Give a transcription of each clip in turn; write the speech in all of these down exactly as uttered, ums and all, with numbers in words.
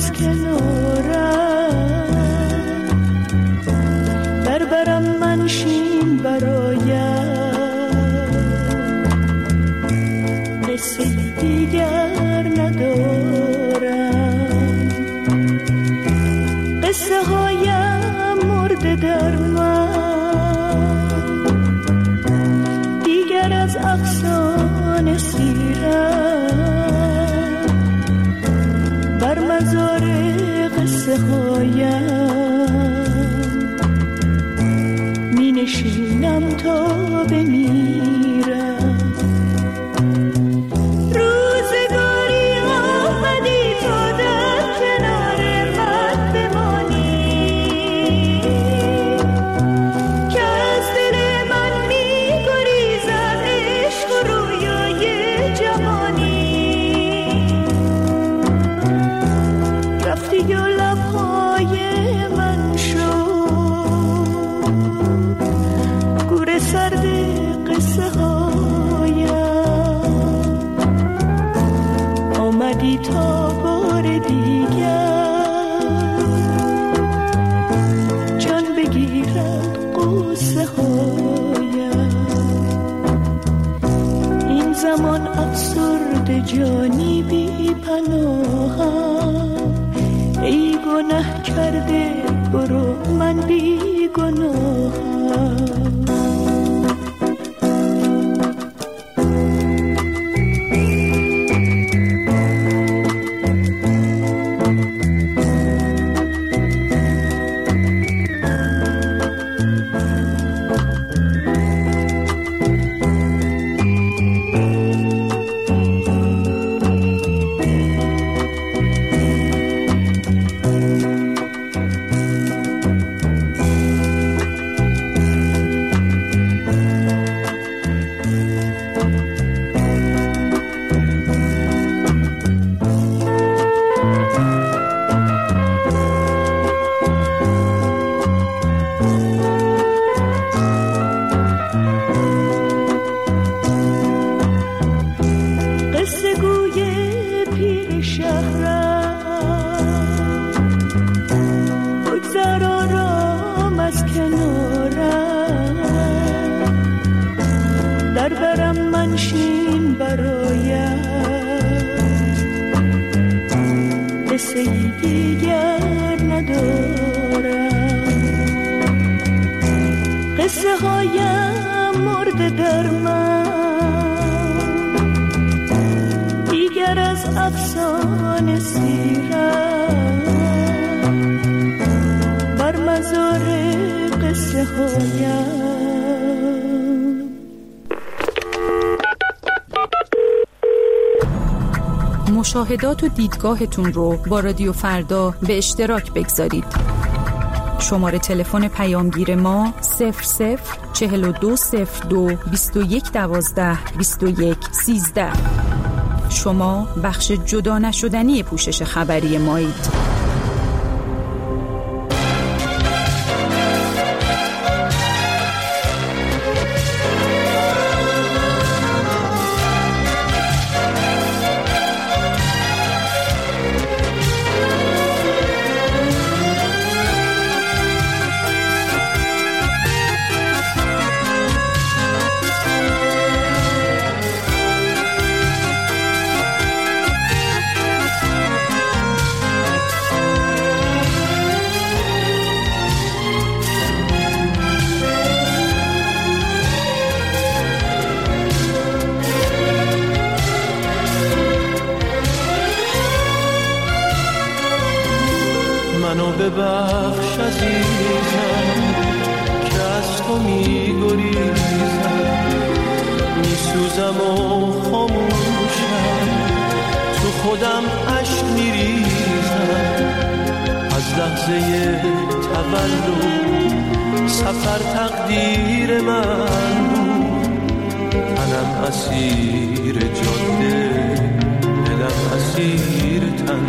از کنارم، در برم منشین برایم، قصه دیگر ندارم. قصه هایم مرده در من، دیگر از افسانه سیرم، بر مزار قصه هایم می نشینم تا بمیرم. روزگاری آمدی تا در کنار من بمانی، که از دل من می گریزد عشق و رویای جوانی. رفتی و لبهای من شد گور سرد قصه هایم، آمدی تا بار دیگر جان بگیرد قصه هایم. این زمان افسرده جانی بی پناهم، ای گناه کرده برو من بی گناهم. قصه هایم مرده در من، دیگر از افسانه سیرم، بر مزار قصه هایم. مشاهدات و دیدگاهتون رو با رادیو فردا به اشتراک بگذارید. شماره تلفن پیامگیر ما صفر صفر چهل و دو صفر دو بیست و یک دوازده بیست و یک سیزده. شما بخش جدا نشدنی پوشش خبری مایید. منو ببخش عزیزم که از تو میگریزم، میسوزم و خاموشم، تو خودم عشق میریزم. از لحظه تولد سفر تقدیر من بود، تنم اسیر جاده، دلم اسیر تن.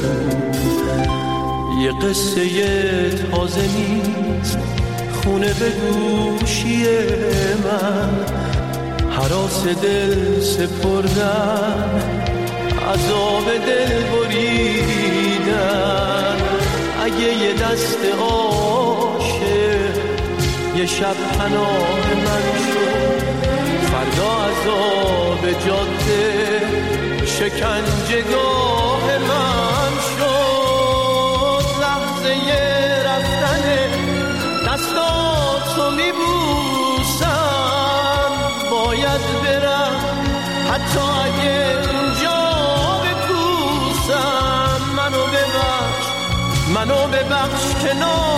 یه قصه تازه نیست خونه به گوشی من، هراس دل سپردم، عذاب دل بریدم. اگه یه دست عاشق یه شب پناه من شد، فردا عذاب جاده شکنجهگاه من شد. لحظه رفتن دستاتو میبوسم، باید برم حتی اگه اونجا بپوسم. منو ببخش منو ببخش که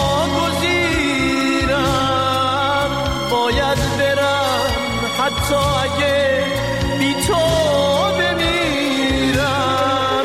ناگزیرم، باید برم حتی اگه بی تو بمیرم.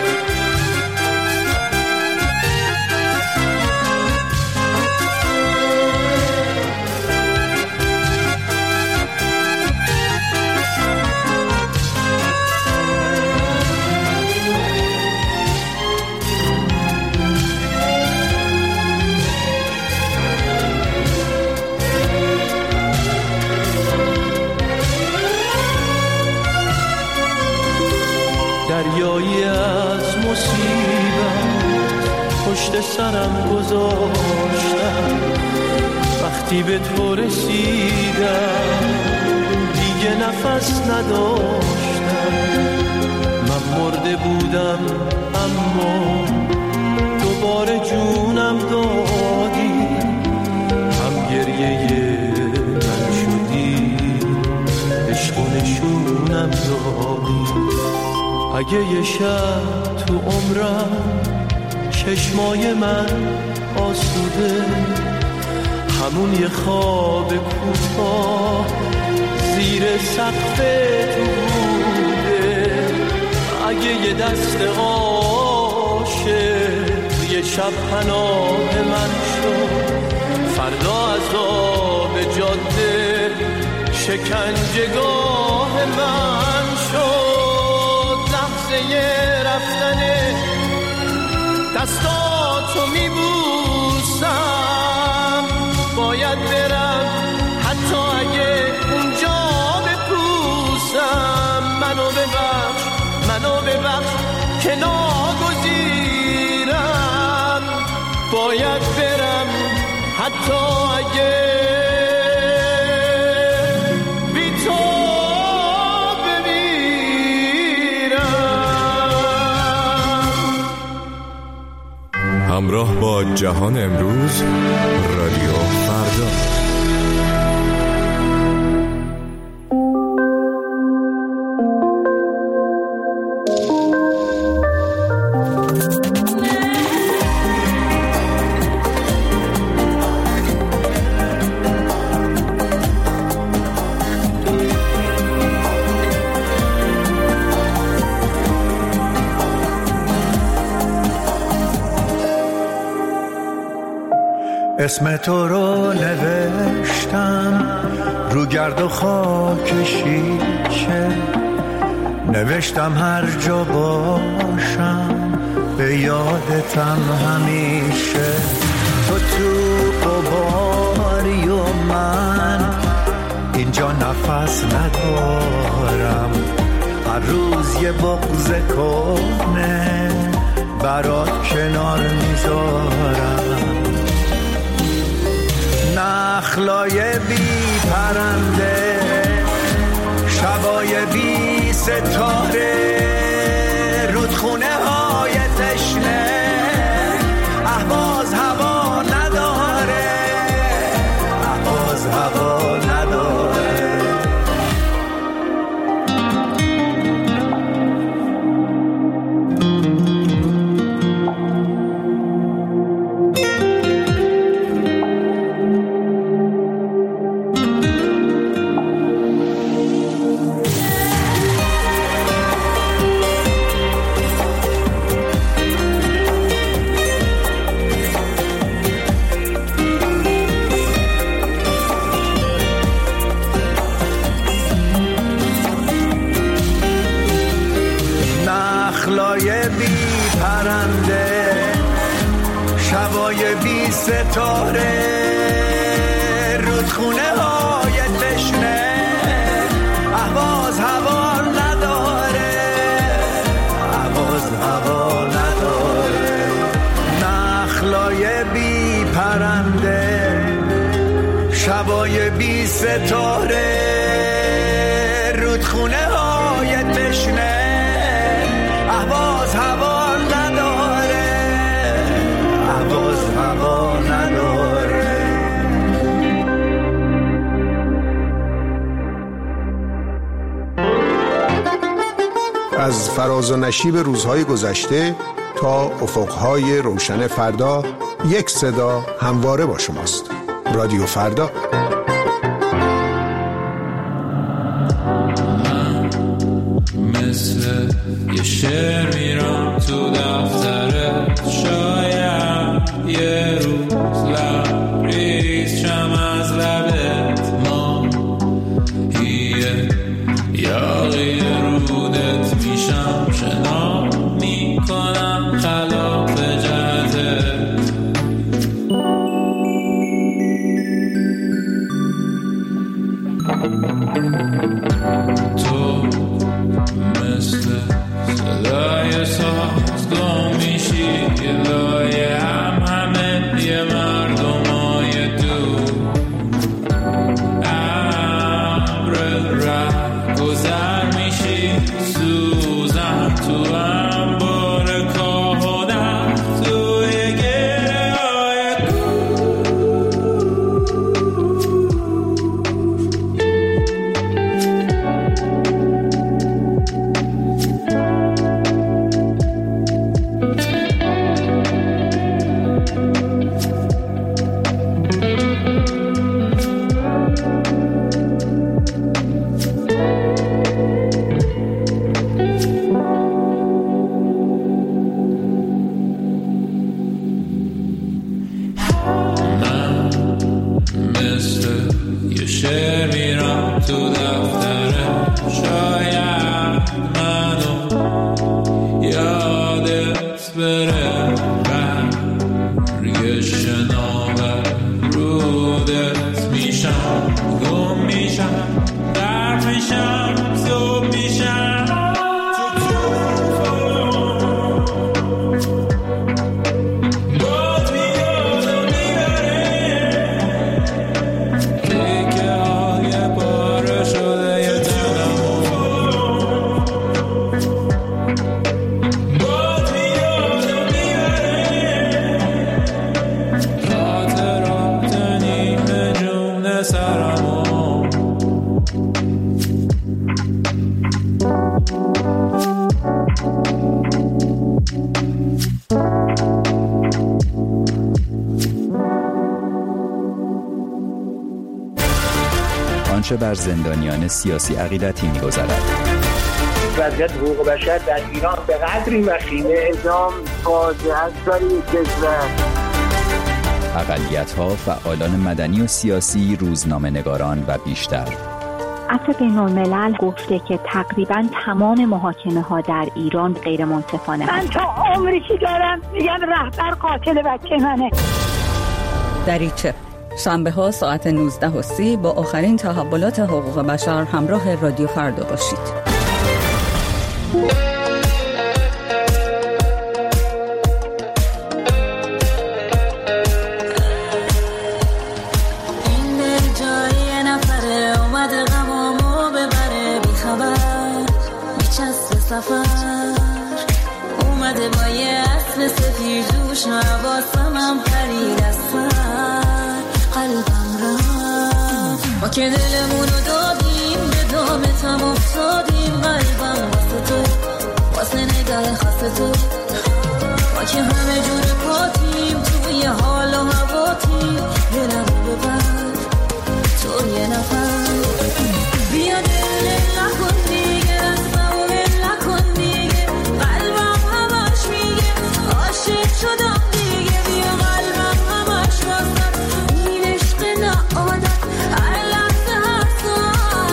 دریایی از مصیبت پشت سرم گذاشتم، وقتی به تو رسیدم دیگه نفس نداشتم. من مرده بودم اما دوباره جونم دادی، هم گریه من شدی عشق و نشونم دادی. اگه یه شب تو عمرم چشمای من آسوده، همون یه خواب کوتاه زیر سقف تو بوده. اگه یه دست عاشق یه شب پناه من شد، فردا عذاب جاده شکنجهگاه من شد. لحظه رفتن دستاتو میبوسم، باید برم حتی اگه اونجا بپوسم. منو ببخش منو ببخش که ناگزیرم، باید برم حتی اگه همراه با جهان امروز، رادیو فردا. اسم تو رو نوشتم رو گرد و خاک شیشه، نوشتم هر جا باشم به یادتم همیشه. تو تو قباری و من اینجا نفس ندارم، هر روز یه بغض کنه برات کنار میذارم. نخلای بی پرنده، شبای بی ستاره، رودخونه های تشنه، اهواز هوا نداره، اهواز هوا نداره. شبای بی ستاره، رودخونه های تشنه، اهواز هوا نداره، اهواز هوا نداره. نخلا شبای بی ستاره رودخونه های تشنه اهواز هوا نداره اهواز هوا نداره. از فراز و نشیب روزهای گذشته تا افقهای روشن فردا، یک صدا همواره با شماست. رادیو فردا. مثل یه شعر میرم تو دفترت، شاید یه روز لبریز شم از لبت ما یه یاقی رودت میشم، شنا میکنم خلاف جهتت. تو مثل صدای ساز گم میشی لای هم همه یه مردمای دور، عبر ره گذر میشی سوزن تو انبار کاه و در توی گره های آنچه بر زندانیان سیاسی عقیدتی می‌گذرد. وضعیت حقوق بشر در ایران به قدری وخیمه، اعدام فاجعه است برای کشور. اقلیت‌ها، فعالان مدنی و سیاسی، روزنامه‌نگاران و بیشتر. عفو بین‌الملل گفته که تقریباً تمام محاکمه‌ها در ایران غیر منصفانه. من تا عمری که دارم میگم رهبر قاتل بچه منه. دریچه شنبه ها ساعت نوزده و سی با آخرین تحولات حقوق بشر همراه رادیو فردا باشید. اومده با یه اسب سفیر دوش نواسم هم پرید از سر قلبم رفت ما که دلمونو دادیم به دامتم افتادیم قلبم واسه تو واسه نگاه خاص تو ما که همه جور پاتیم توی حال و هواتیم دلمو ببر تو یه نفر بیا دل نکن دیگه رستمو دل نکن دیگه قلبم همش میگه عاشق شدم دیگه بیا قلبم همش واسه این عشق نعادت هر لحظه هر ساعت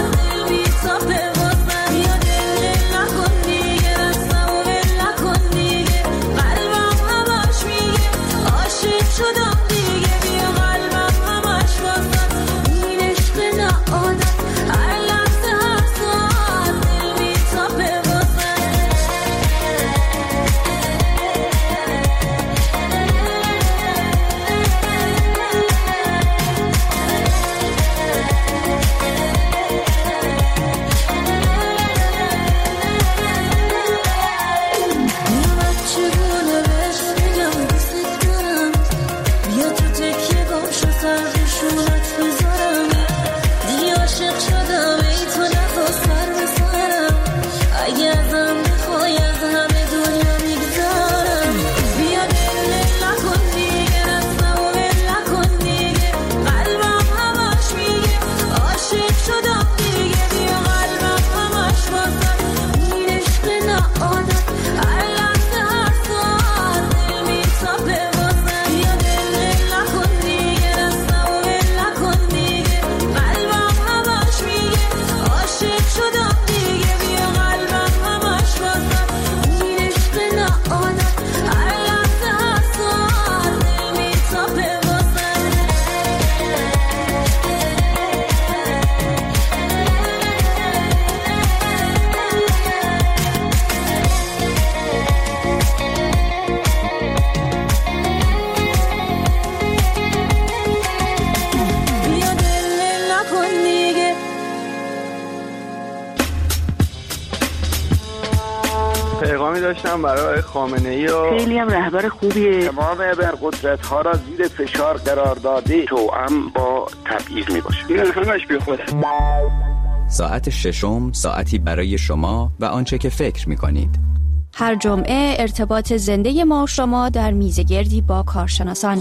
پیغامی داشتم برای خامنه‌ای و خیلی هم رهبر خوبیه. تمام ابرقدرت ها را زیر فشار قرار داده توأم با تبعیض میباشه. این همش بی خوده. ساعت ششم ساعتی برای شما و آنچه که فکر می‌کنید. هر جمعه ارتباط زنده ما و شما در میزگردی با کارشناسان.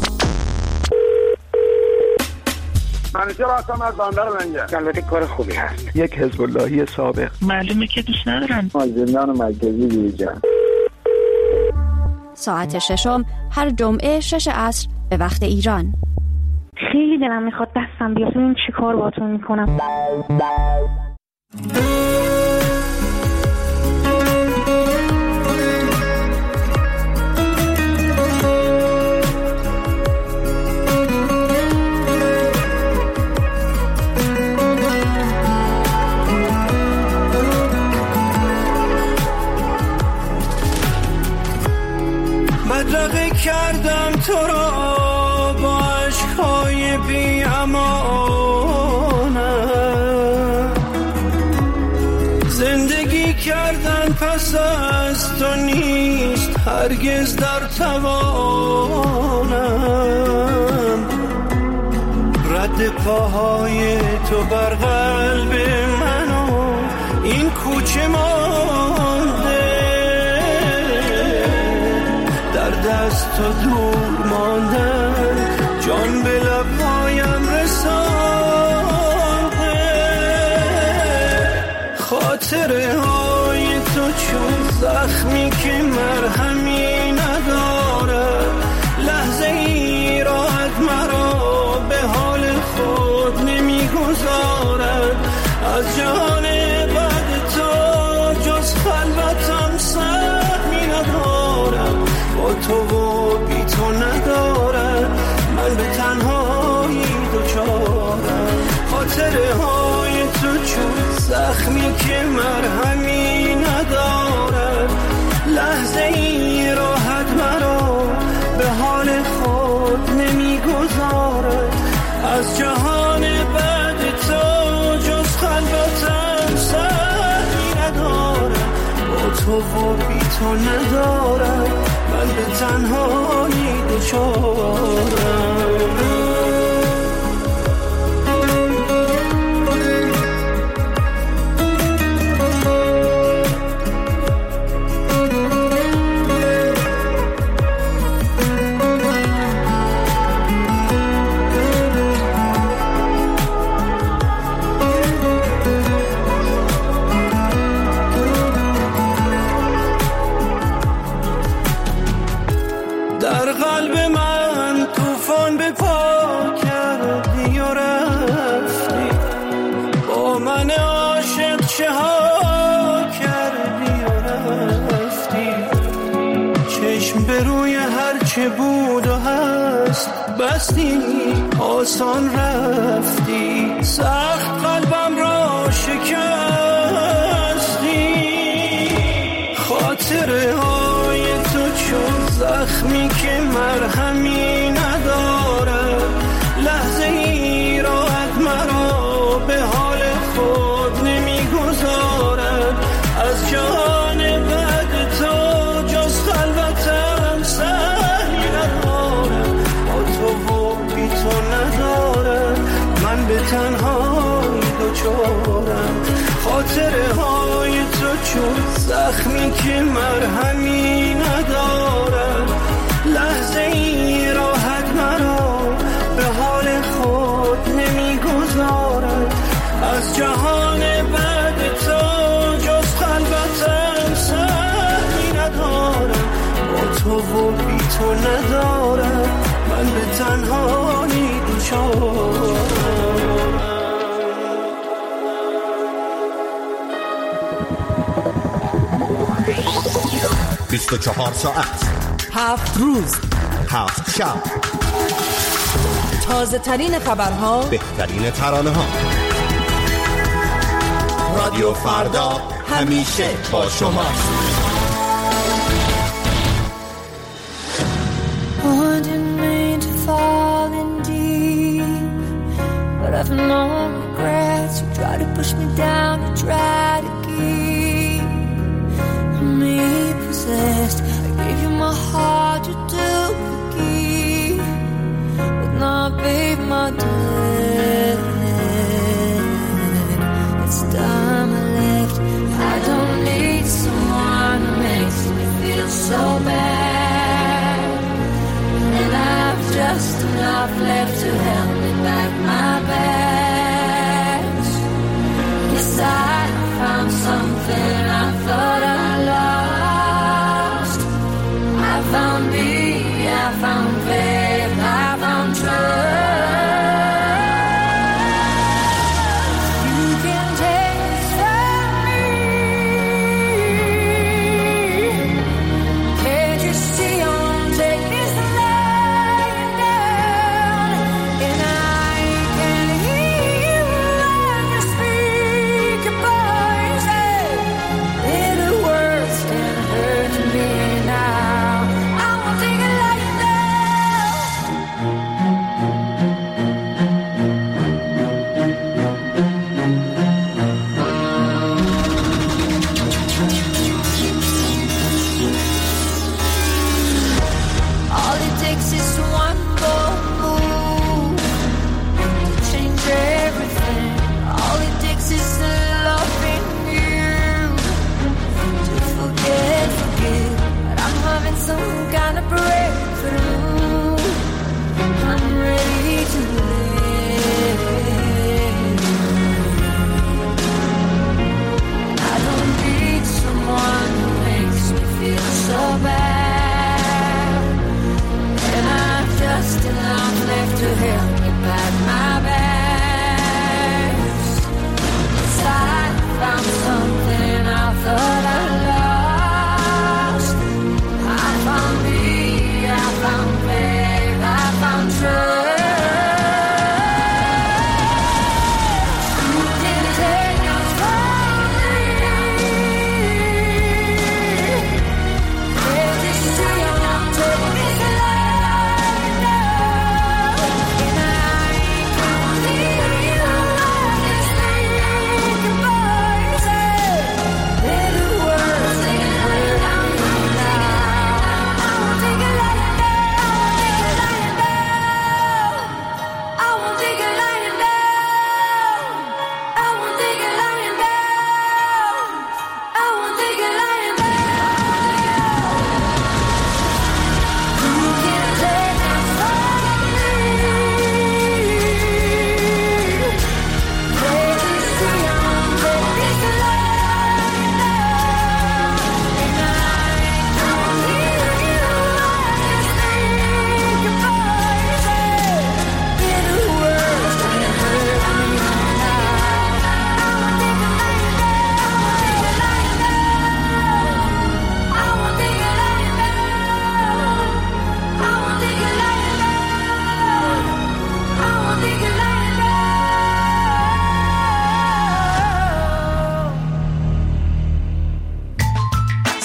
منیجر هستم از بندر منجر. البته کار خوبی هست. یک حزب اللهی سابق. معلومه که دوست ندارم. زندان مرکزی دیجان. ساعت ششم هر جمعه شش عصر به وقت ایران. خیلی دلم میخواد دستم بیاد ببینم چی کار باهاتون میکنم. بدرقه کردم تو را با عشقهای بی امانت، زندگی کردن پس از تو نیست هرگز در توانم. رد پاهای تو بر قلب منو این کوچه مانده، دست تو دور ماندن جان به لبهایم رسانده. خاطره های تو چون زخمی که مرهمی نداره، لحظه ای راحت مرا به حال خود نمیگذارد. از جهان بعد تو جز خلوتم سهمی ندارم، با تو و بی تو ندارم، من به تنهایی دوچارم. خاطره های تو چون زخمی که مرهمی ندارد، لحظه ای راحت مرا به حال خود نمیگذارد. از جهان بعد تو جز خلوتم سهمی ندارم، با تو و بی تو ندارم، من به تنهایی دوچارم. چه بود و هست بستی آسان رفتی، سخت قلبم را شکستی. خاطره های تو چون زخمی که مرهمی نداره، لحظه ای راحت مرا به حال خود نمیگذارد. از جهان بعد تو جز خلوتم سهمی ندارم، با تو و بی تو ندارم، من به تنهایی دوچارم. خاطره های تو چون زخمی که مرهمی ندارد، لحظه ای راحت مرا به حال خود نمیگذارد. از جهان بعد تو جز خلوتم سهمی ندارم، با تو و بی تو ندارم، من به تنهایی دوچارم. بیست و چهار ساعت، هفت روز، هفت شب، تازه ترین خبرها، بهترین ترانه ها. رادیو فردا همیشه با شماست. I've no regrets. You try to push me down, you try to keep me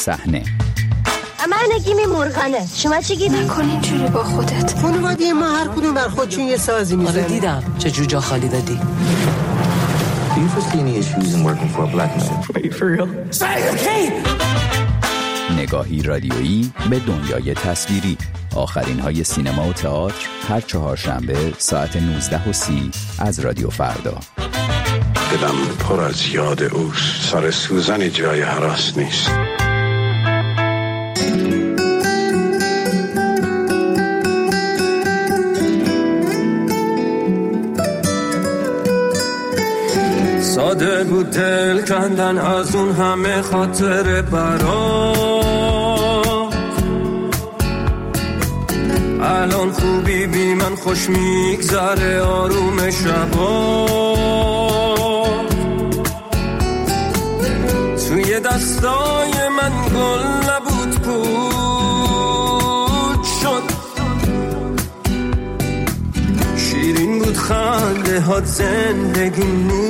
صحنه. من نگیمی مرغانه، شما چی گیدی؟ نکن اینجوری با خودت. خانواده ما هر کدوم بر خودشون یه سازی میزنه. آره دیدم چه جوجا خالی دادی. Do you foresee any issues in working for a black man? Wait, for real? نگاهی رادیویی به دنیای تصویری. آخرین های سینما و تئاتر هر چهارشنبه ساعت نوزده و سی از رادیو فردا. دلم پر از یاد اوست، سر سوزن جای هراس نیست. ساده بود دل کندن از اون همه خاطر برات. الان خوبی بی من خوش میگذره آروم شبا. توی دستای من گل نبود پود شد. شیرین بود خنده هات زندگی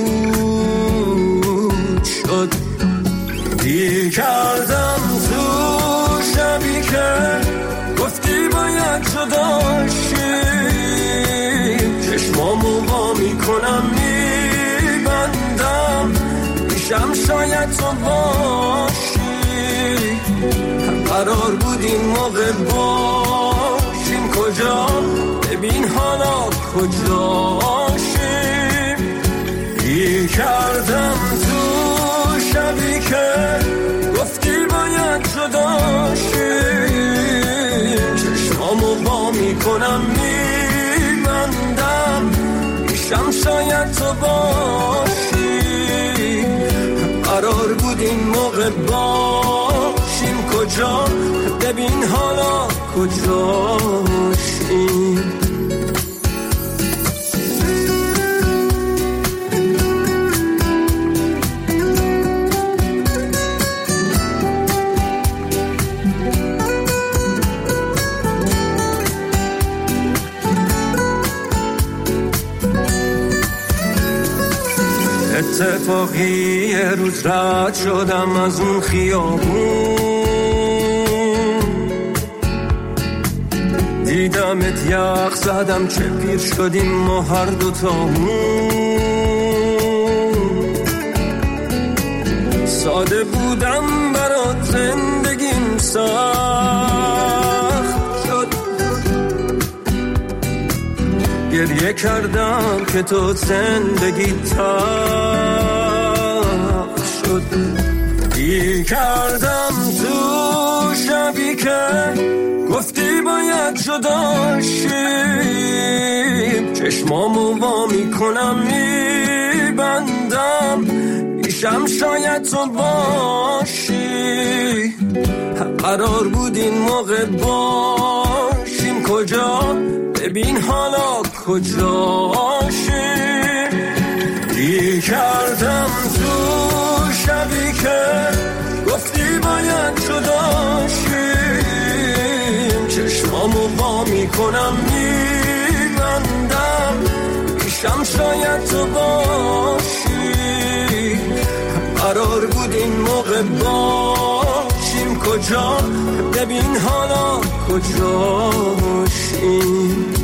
نور شد. دیر کردم تو شبی که گفتی باید جداشیم. چشمامو با میکنم میبندم میشم شاید تو باشی. قرار بود این موقع باشیم کجا ببین حالا کجاشیم. دیر کردم تو شبی که گفتی باید جداشیم. چشمامو با میکنم میبندم میشم شاید تو باشی. قرار بود این موقع باشیم کجا ببین حالا کجاشیم. اتفاقی یه روز رد شدم از اون خیابون. دیدمت یخ زدم چه پیر شدیم ما هر دوتامون. ساده بودم برات زندگیم سخت شد. گریه کردم که تو زندگی تلخ شد. دیر کردم تو شبی که گفتی باید جداشیم. چشمامو با میکنم میبندم میشم شاید تو باشی. قرار بود این موقع باشیم کجا ببین حالا کجاشیم. دیر کردم تو شبی که گفتی باید جداشیم. چشمامو با میکنم میبندم میشم شاید تو باشی. قرار بود این موقع باشیم کجا ببین حالا کجاشیم.